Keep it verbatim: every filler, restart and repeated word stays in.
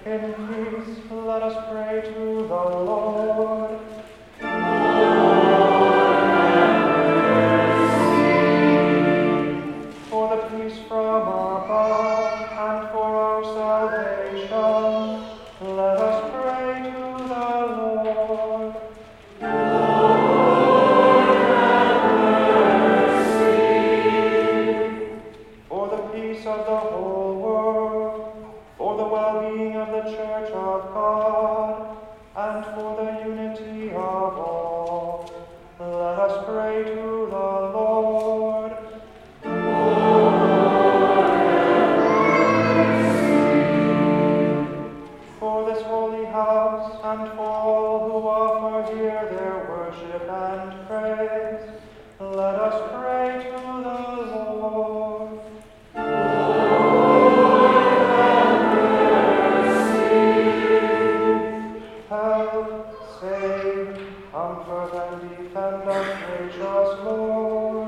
In peace, let us pray to the Lord. For the peace from above and for our salvation, let us pray to the Lord. For the peace of the whole world, for the well-being of the Church of God, and for the unity of all, let us pray to the Lord. For this holy house, and for all who offer here their worship and praise, let us pray to the Lord. Help, save, comfort, and defend us, gracious Lord.